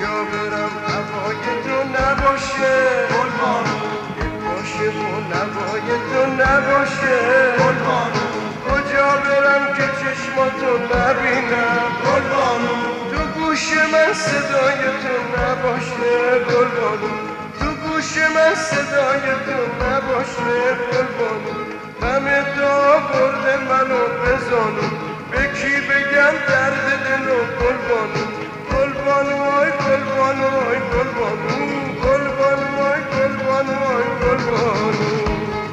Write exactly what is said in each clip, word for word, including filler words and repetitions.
کجا برم هوای تو نباشه گلبانو دل باشه و نوای تو نباشه گلبانو کجا برم که چشماتو نبینم گلبانو تو گوش من صدای تو نباشه گلبانو تو گوش من صدای تو نباشه گلبانو همه تا برده منو بزانو به کی بگم درد دلو گلبانو گلبانو آی گلبانو آی گلبانو گلبانو آی گلبانو آی گلبانو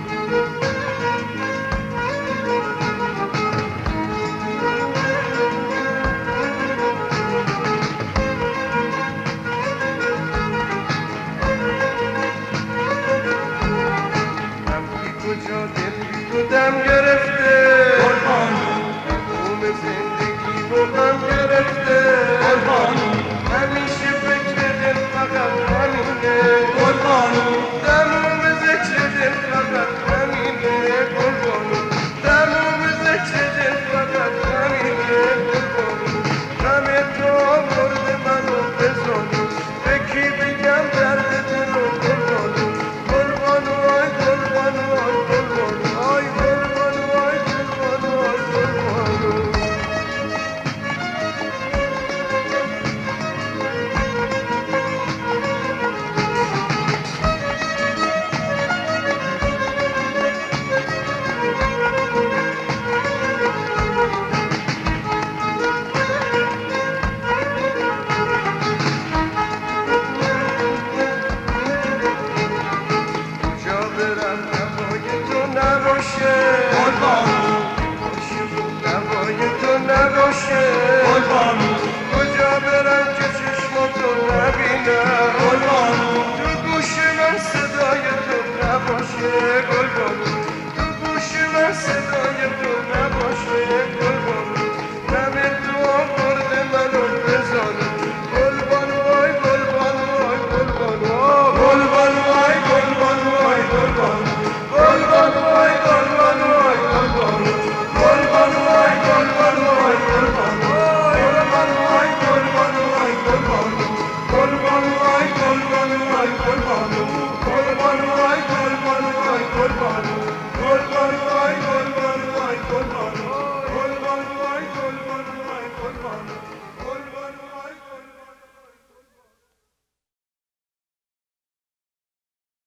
کجا دل بی تو دم گرفته گلبانو تموم زندگی رو غم گرفته گلبانو همیشه فکر دل فقط همینه گلبانو تموم ذکر دل فقط همینه گلبانو تموم ذکر دل فقط همینه گلبانو همه تو آورد منو بزانو به کی بگم درد دلو گلبانو گلبانو آی گلبانو آی گلبانو آی گلبانو آی گلبانو آی گلبانو کجا برم هوای تو نباشه گلبانو باشه و هوای تو نباشه